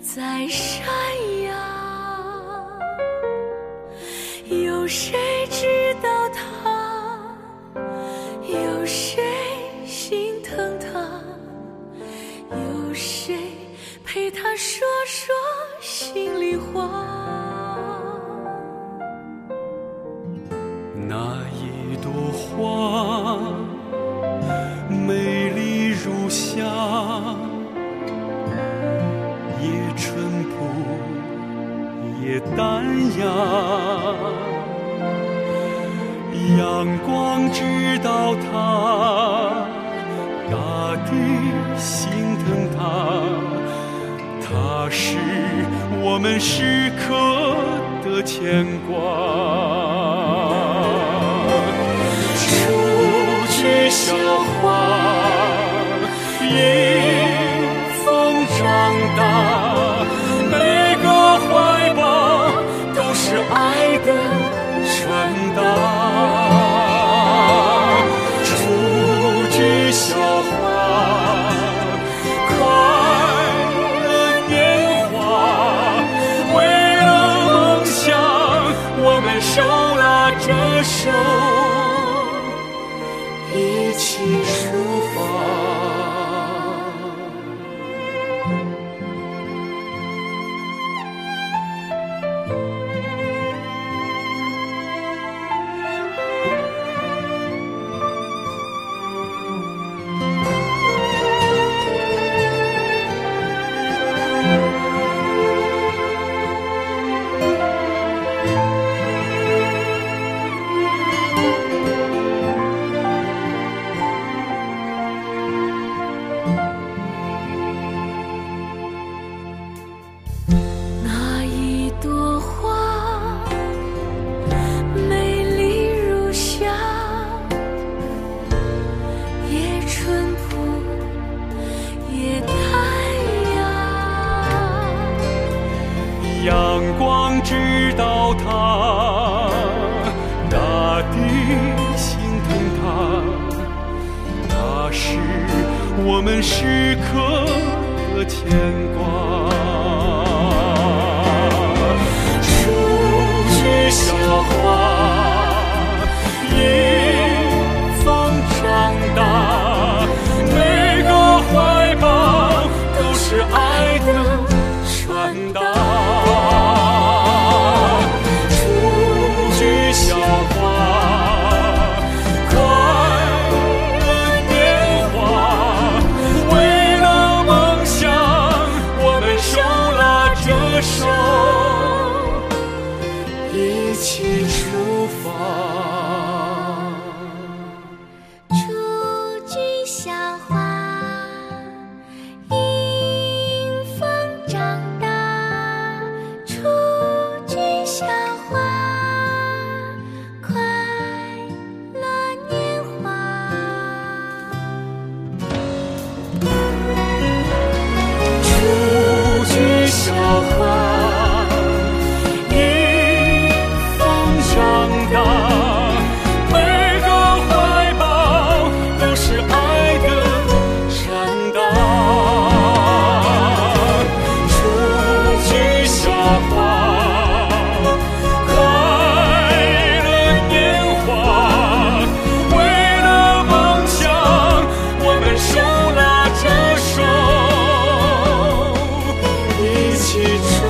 在山崖，有谁知道他？有谁心疼他？有谁陪他说说心里话？ 那一朵花，美丽如夏，也淳朴也淡雅，阳光知道它，大地心疼它，它是我们时刻的牵挂。雏菊小花，迎风长大，每个怀抱都是爱的传达。雏菊小花，快乐年华，为了梦想，我们手拉着手，一起出发。 那一朵花，美丽如夏，也淳朴也淡雅， 阳光知道它，大地心疼它，它是我们时刻的牵挂。雏菊小花，迎风长大，每个怀抱都是爱的传达。雏菊小花，快乐年华，为了梦想，我们手拉着手，一起出发。 雏菊小花，迎风长大。雏菊小花，快乐年华。 雏菊小花，迎风长大，每个怀抱都是爱的传达。雏菊小花，快乐年华，为了梦想，我们手拉着手，一起出